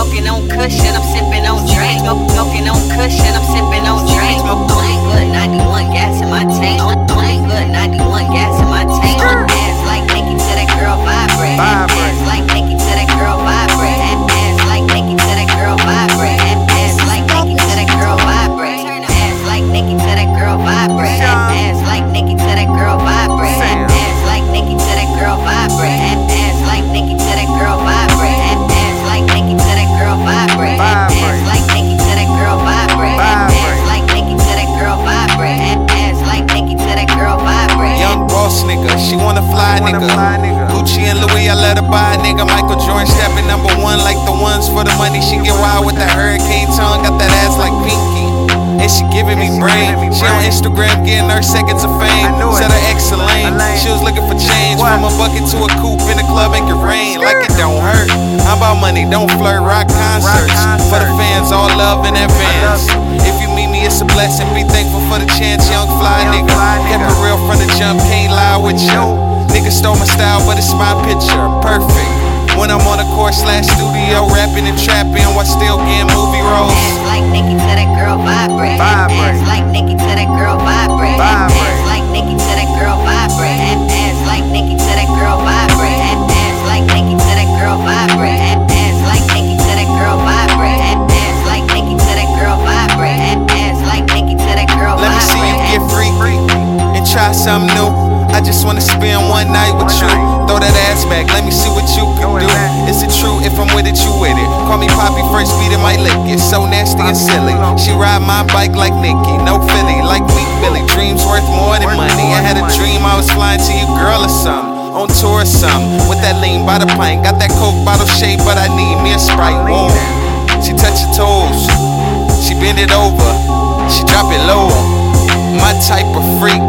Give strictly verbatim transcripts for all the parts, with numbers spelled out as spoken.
Smoking on cushion, I'm sipping on drink. Smoking on cushion, I'm sipping on drink. Only good ninety-one gas in my tank. Only good ninety-one gas in my tank. Ass like Nicki to that girl vibrate. Ass like Nicki to that girl vibrate. Ass like Nicki to that girl vibrate. Ass like Nicki to that girl vibrate. Ass like Nicki to that girl vibrate. Ass like Nicki to that girl vibrate. Ass like Nicki to that girl vibrate. Ass like Nicki to that girl vibrate. Ass like Nicki to that girl vibrate. Ass like Nicki to that girl vibrate. Ass like Nicki to that girl vibrate. Ass like Nicki to that girl vibrate. Young boss nigga, she wanna fly nigga. Gucci and Louis, I let her buy nigga. Michael Jordan stepping number one like the ones for the money. She get wild with that hurricane tongue, got that ass like Pinky. And she giving me brain. She on Instagram getting her seconds of fame. Said her ex Elaine, she was looking for change. From a bucket to a coupe in the club, make it rain like it don't hurt. I'm about money, don't flirt, rock concerts. For the fans, all love in advance. If you meet me, it's a blessing. Be thankful for the chance, young fly nigga. Kept it real from the jump, can't lie with you. Nigga stole my style, but it's my picture, perfect. When I'm on the court slash studio, rapping and trapping while still getting movie roles. Ass like Nicki to that girl vibrate. Ass like Nicki to that girl vibrate. Ass like Nicki to that girl vibrate. Ass like Nicki to that girl vibrate. Ass like Nicki to that girl vibrate. Ass like Nicki to that girl vibrate. Ass like Nicki to that girl vibrate. Ass like Nicki to that girl vibrate. Let me see you get free and try something new. I just wanna spend one night with you. Throw that ass back, let me see what you can do. Is it true? If I'm with it, you with it. Call me Poppy, first beat it might lick it. So nasty and silly. She ride my bike like Nicki, no Philly, like Weak Billy. Dreams worth more than money. I had a dream I was flying to you, girl, or something. On tour or something. With that lean by the pint. Got that Coke bottle shape, but I need me a Sprite. Whoa. She touch your toes. She bend it over. She drop it low. My type of freak.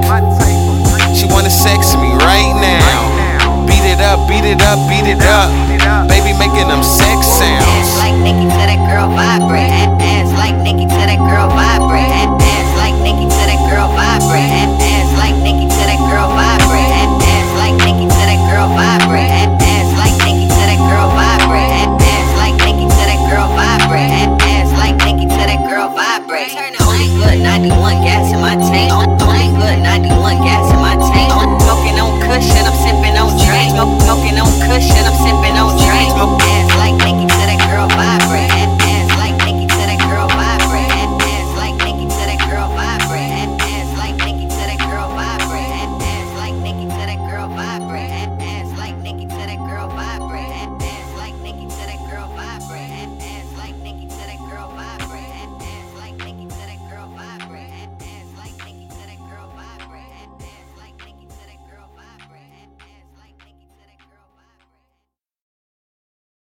She wanna sex me right now. Beat it up, beat it up, beat it up. Baby making them sex sounds. Ass like Nicki to that girl vibrate.